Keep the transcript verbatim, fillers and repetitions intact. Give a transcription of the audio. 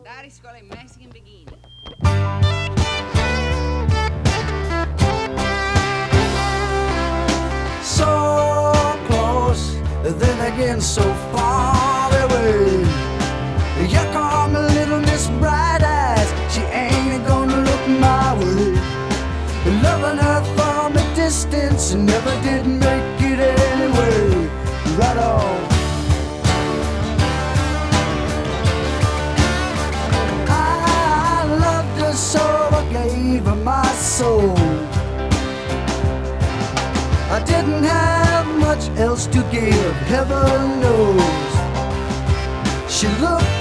Daar is Colin Meising in bikini. So close, then again so far away. You call me Little Miss Bright Eyes, she ain't gonna look my way. Loving her from a distance never did make it anyway. Right on. I loved her so I gave her my soul. I didn't have much else to give, heaven knows. She looked